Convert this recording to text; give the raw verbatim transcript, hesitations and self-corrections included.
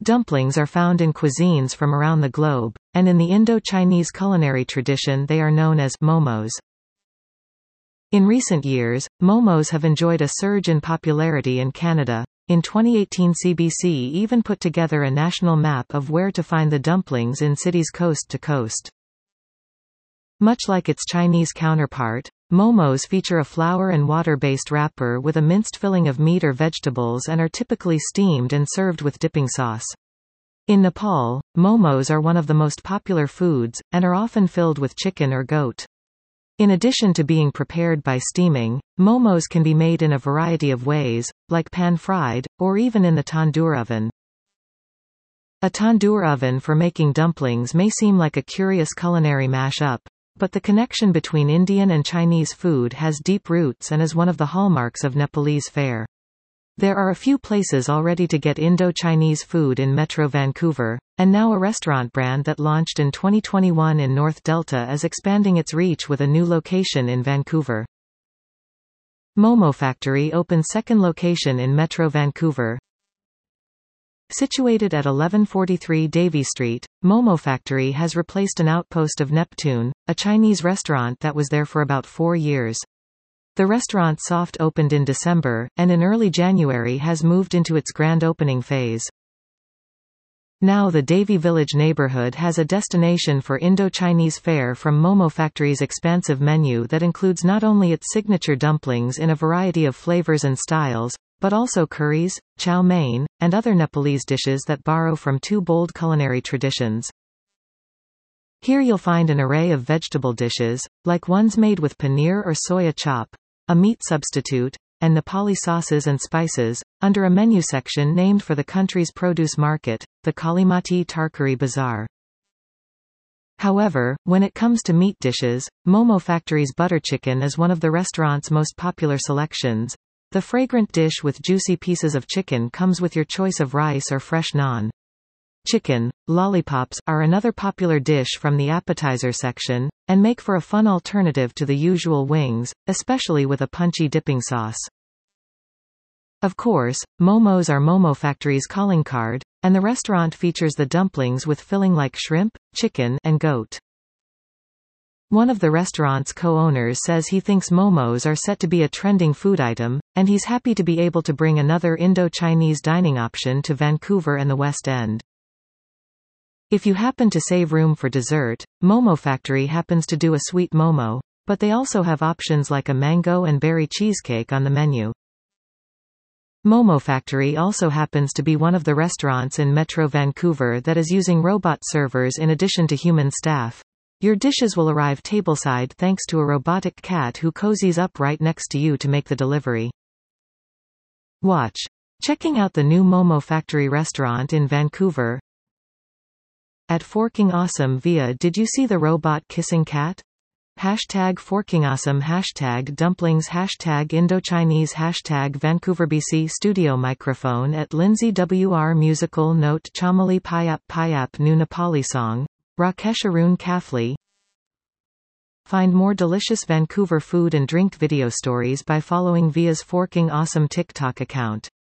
Dumplings are found in cuisines from around the globe, and in the Indo-Chinese culinary tradition they are known as momos. In recent years, momos have enjoyed a surge in popularity in Canada. In twenty eighteen, C B C even put together a national map of where to find the dumplings in cities coast to coast. Much like its Chinese counterpart, momos feature a flour and water-based wrapper with a minced filling of meat or vegetables and are typically steamed and served with dipping sauce. In Nepal, momos are one of the most popular foods, and are often filled with chicken or goat. In addition to being prepared by steaming, momos can be made in a variety of ways, like pan-fried, or even in the tandoor oven. A tandoor oven for making dumplings may seem like a curious culinary mash-up, but the connection between Indian and Chinese food has deep roots and is one of the hallmarks of Nepalese fare. There are a few places already to get Indo-Chinese food in Metro Vancouver, and now a restaurant brand that launched in twenty twenty-one in North Delta is expanding its reach with a new location in Vancouver. Momo Factory opens second location in Metro Vancouver. Situated at eleven forty-three Davie Street, Momo Factory has replaced an outpost of Neptune, a Chinese restaurant that was there for about four years. The restaurant soft opened in December, and in early January has moved into its grand opening phase. Now the Davie Village neighborhood has a destination for Indo-Chinese fare from Momo Factory's expansive menu that includes not only its signature dumplings in a variety of flavors and styles, but also curries, chow mein, and other Nepalese dishes that borrow from two bold culinary traditions. Here you'll find an array of vegetable dishes, like ones made with paneer or soya chop, a meat substitute, and Nepali sauces and spices, under a menu section named for the country's produce market, the Kalimati Tarkari Bazaar. However, when it comes to meat dishes, Momo Factory's butter chicken is one of the restaurant's most popular selections. The fragrant dish with juicy pieces of chicken comes with your choice of rice or fresh naan. Chicken lollipops are another popular dish from the appetizer section, and make for a fun alternative to the usual wings, especially with a punchy dipping sauce. Of course, momos are Momo Factory's calling card, and the restaurant features the dumplings with filling like shrimp, chicken, and goat. One of the restaurant's co-owners says he thinks momos are set to be a trending food item, and he's happy to be able to bring another Indo-Chinese dining option to Vancouver and the West End. If you happen to save room for dessert, Momo Factory happens to do a sweet momo, but they also have options like a mango and berry cheesecake on the menu. Momo Factory also happens to be one of the restaurants in Metro Vancouver that is using robot servers in addition to human staff. Your dishes will arrive tableside thanks to a robotic cat who cozies up right next to you to make the delivery. Watch. Checking out the new Momo Factory restaurant in Vancouver. At Forking Awesome via Did you see the robot kissing cat? Hashtag Forking Awesome, hashtag dumplings, hashtag Indochinese, hashtag Vancouver B C Studio. Microphone at Lindsay W R Musical Note Chamali Payap Payap New Nepali Song, Rakesh Arun Kafli. Find more delicious Vancouver food and drink video stories by following Via's Forking Awesome TikTok account.